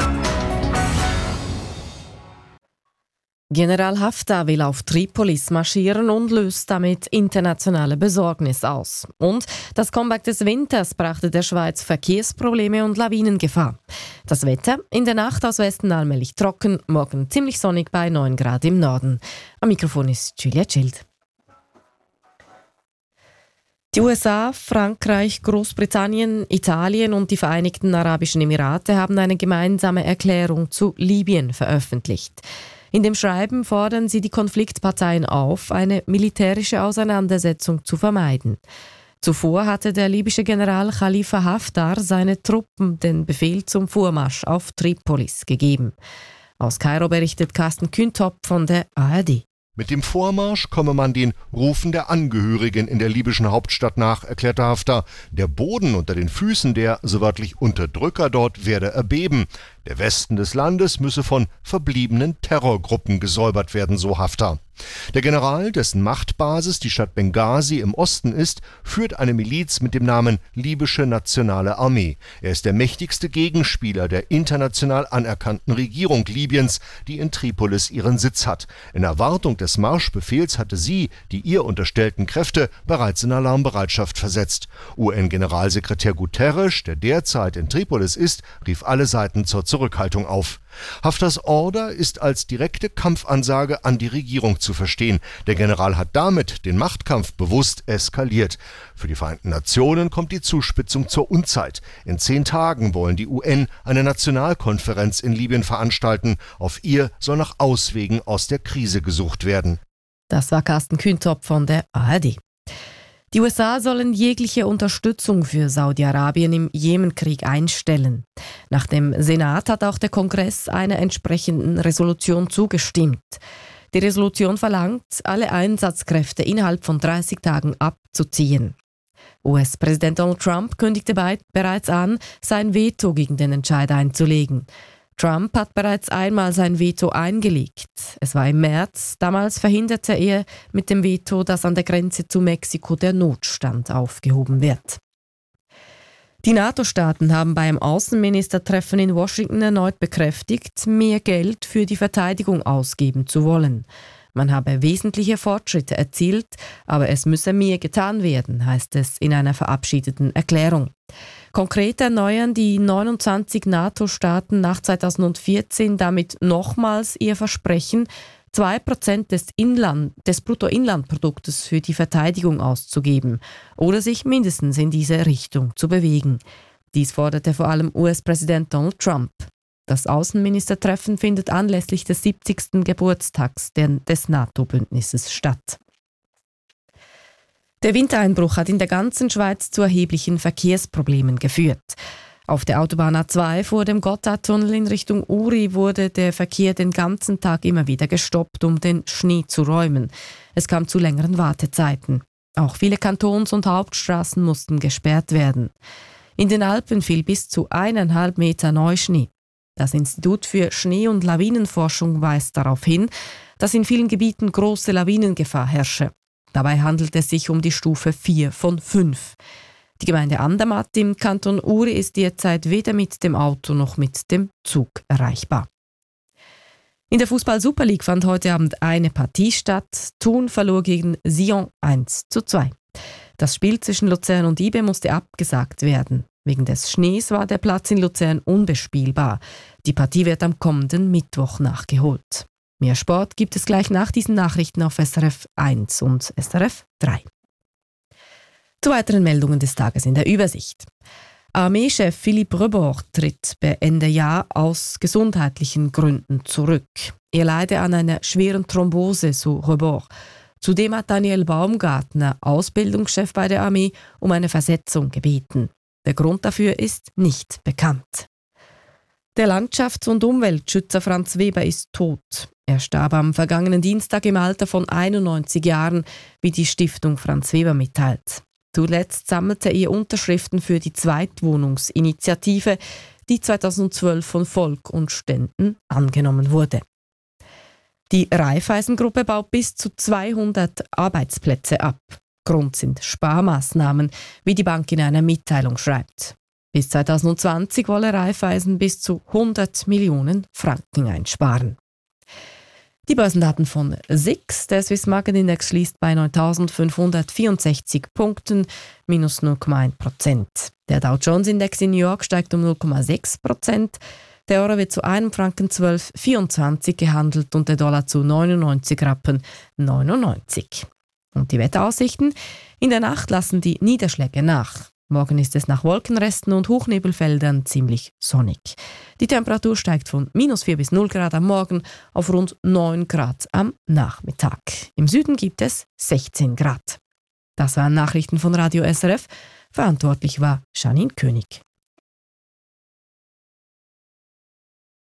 General Haftar will auf Tripolis marschieren und löst damit internationale Besorgnis aus. Und das Comeback des Winters brachte der Schweiz Verkehrsprobleme und Lawinengefahr. Das Wetter: in der Nacht aus Westen allmählich trocken, morgen ziemlich sonnig bei 9 Grad im Norden. Am Mikrofon ist Julia Schild. Die USA, Frankreich, Großbritannien, Italien und die Vereinigten Arabischen Emirate haben eine gemeinsame Erklärung zu Libyen veröffentlicht. In dem Schreiben fordern sie die Konfliktparteien auf, eine militärische Auseinandersetzung zu vermeiden. Zuvor hatte der libysche General Khalifa Haftar seine Truppen den Befehl zum Vormarsch auf Tripolis gegeben. Aus Kairo berichtet Carsten Küntop von der ARD. Mit dem Vormarsch komme man den Rufen der Angehörigen in der libyschen Hauptstadt nach, erklärte Haftar. Der Boden unter den Füßen der, so wörtlich, Unterdrücker dort werde erbeben. Der Westen des Landes müsse von verbliebenen Terrorgruppen gesäubert werden, so Haftar. Der General, dessen Machtbasis die Stadt Benghazi im Osten ist, führt eine Miliz mit dem Namen Libysche Nationale Armee. Er ist der mächtigste Gegenspieler der international anerkannten Regierung Libyens, die in Tripolis ihren Sitz hat. In Erwartung des Marschbefehls hatte sie die ihr unterstellten Kräfte bereits in Alarmbereitschaft versetzt. UN-Generalsekretär Guterres, der derzeit in Tripolis ist, rief alle Seiten zur Zurückhaltung auf. Haftars Order ist als direkte Kampfansage an die Regierung zu verstehen. Der General hat damit den Machtkampf bewusst eskaliert. Für die Vereinten Nationen kommt die Zuspitzung zur Unzeit. In 10 Tagen wollen die UN eine Nationalkonferenz in Libyen veranstalten. Auf ihr soll nach Auswegen aus der Krise gesucht werden. Das war Carsten Küntop von der ARD. Die USA sollen jegliche Unterstützung für Saudi-Arabien im Jemenkrieg einstellen. Nach dem Senat hat auch der Kongress einer entsprechenden Resolution zugestimmt. Die Resolution verlangt, alle Einsatzkräfte innerhalb von 30 Tagen abzuziehen. US-Präsident Donald Trump kündigte bereits an, sein Veto gegen den Entscheid einzulegen. Trump hat bereits einmal sein Veto eingelegt. Es war im März. Damals verhinderte er mit dem Veto, dass an der Grenze zu Mexiko der Notstand aufgehoben wird. Die NATO-Staaten haben beim Außenministertreffen in Washington erneut bekräftigt, mehr Geld für die Verteidigung ausgeben zu wollen. Man habe wesentliche Fortschritte erzielt, aber es müsse mehr getan werden, heißt es in einer verabschiedeten Erklärung. Konkret erneuern die 29 NATO-Staaten nach 2014 damit nochmals ihr Versprechen, 2% des Bruttoinlandproduktes für die Verteidigung auszugeben oder sich mindestens in diese Richtung zu bewegen. Dies forderte vor allem US-Präsident Donald Trump. Das Außenministertreffen findet anlässlich des 70. Geburtstags des NATO-Bündnisses statt. Der Wintereinbruch hat in der ganzen Schweiz zu erheblichen Verkehrsproblemen geführt. Auf der Autobahn A2 vor dem Gotthardtunnel in Richtung Uri wurde der Verkehr den ganzen Tag immer wieder gestoppt, um den Schnee zu räumen. Es kam zu längeren Wartezeiten. Auch viele Kantons- und Hauptstraßen mussten gesperrt werden. In den Alpen fiel bis zu 1,5 Meter Neuschnee. Das Institut für Schnee- und Lawinenforschung weist darauf hin, dass in vielen Gebieten große Lawinengefahr herrsche. Dabei handelt es sich um die Stufe 4 von 5. Die Gemeinde Andermatt im Kanton Uri ist derzeit weder mit dem Auto noch mit dem Zug erreichbar. In der Fußball-Super League fand heute Abend eine Partie statt. Thun verlor gegen Sion 1:2. Das Spiel zwischen Luzern und IB musste abgesagt werden. Wegen des Schnees war der Platz in Luzern unbespielbar. Die Partie wird am kommenden Mittwoch nachgeholt. Mehr Sport gibt es gleich nach diesen Nachrichten auf SRF 1 und SRF 3. Zu weiteren Meldungen des Tages in der Übersicht. Armeechef Philippe Rebord tritt bei Ende Jahr aus gesundheitlichen Gründen zurück. Er leide an einer schweren Thrombose, so Rebord. Zudem hat Daniel Baumgartner, Ausbildungschef bei der Armee, um eine Versetzung gebeten. Der Grund dafür ist nicht bekannt. Der Landschafts- und Umweltschützer Franz Weber ist tot. Er starb am vergangenen Dienstag im Alter von 91 Jahren, wie die Stiftung Franz Weber mitteilt. Zuletzt sammelte er Unterschriften für die Zweitwohnungsinitiative, die 2012 von Volk und Ständen angenommen wurde. Die Raiffeisen-Gruppe baut bis zu 200 Arbeitsplätze ab. Grund sind Sparmaßnahmen, wie die Bank in einer Mitteilung schreibt. Bis 2020 wolle Raiffeisen bis zu 100 Millionen Franken einsparen. Die Börsendaten von SIX. Der Swiss Market Index schließt bei 9.564 Punkten, minus 0,1%. Der Dow Jones Index in New York steigt um 0,6%. Der Euro wird zu einem Franken 12,24 gehandelt und der Dollar zu 99 Rappen 99. Und die Wetteraussichten? In der Nacht lassen die Niederschläge nach. Morgen ist es nach Wolkenresten und Hochnebelfeldern ziemlich sonnig. Die Temperatur steigt von -4 bis 0 Grad am Morgen auf rund 9 Grad am Nachmittag. Im Süden gibt es 16 Grad. Das waren Nachrichten von Radio SRF. Verantwortlich war Janine König.